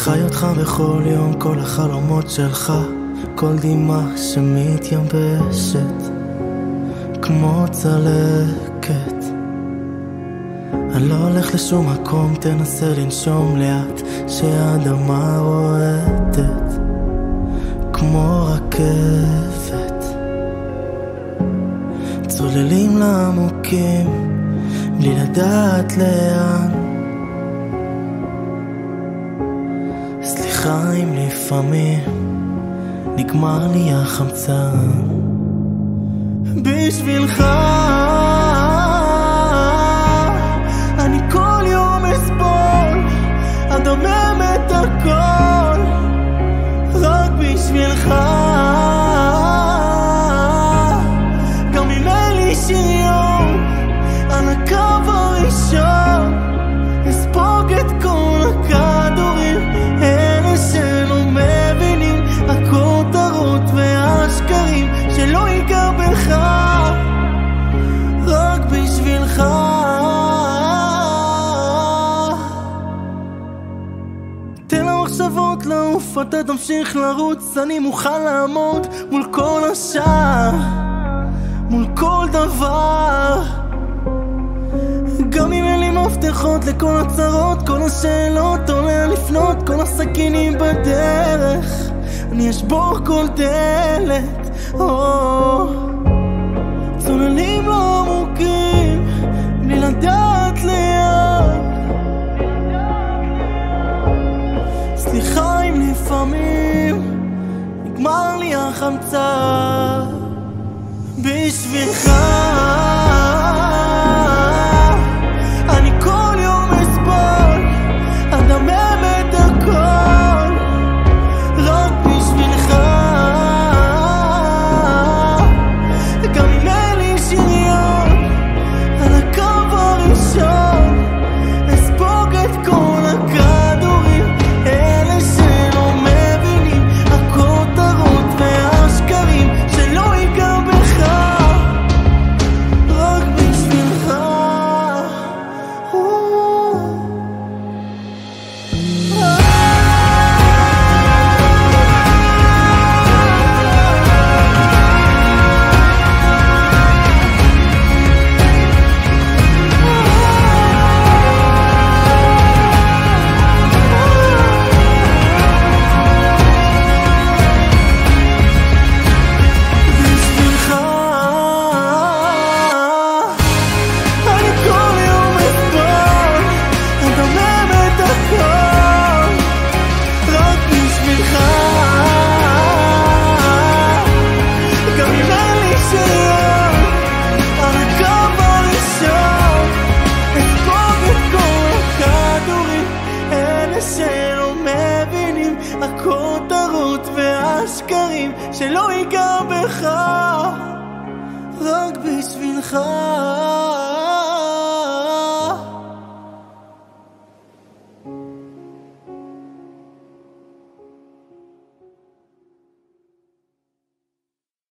חי אותך בכל יום, כל החלומות שלך, כל דמעה שמתייבשת כמו צלקת. אני לא הולך לשום מקום, תנסה לנשום לאט, שהאדמה רועדת כמו רכבת. צוללים לעמוקים בלי לדעת לאן. סליחה אם לפעמים נגמר לי החמצן. בשבילך אני כל יום אסבול, אדמם את הכל רק בשבילך. גם אם אין לי שריון על הקו הראשון, אספוג את כל הכדורים, אלה שלא מבינים הכותרות והשקרים, שלא ייגע בך רק בשבילך. תן למחשבות לעוף, אתה תמשיך לרוץ, אני מוכן לעמוד מול כל השאר, מול כל דבר. גם אם אין לי מפתחות לכל הצרות, כל השאלות עולה לפנות, כל הסכינים בדרך, אני אשבור כל דלת. צוללים לעמוקים בלי לדעת לאן. סליחה אם לפעמים נגמר לי החמצן. בשבילך אני כל יום אסבול, אדמם את הכל רק בשבילך. גם אם אין לי שריון על הקו הראשון, אספוג את כל הכדורים, אלה שלא מבינים הכותרות והשקרים, שלא ייגע בך רק בשבילך. שלא מבינים הכותרות והשקרים, שלא ייגע בך רק בשבילך.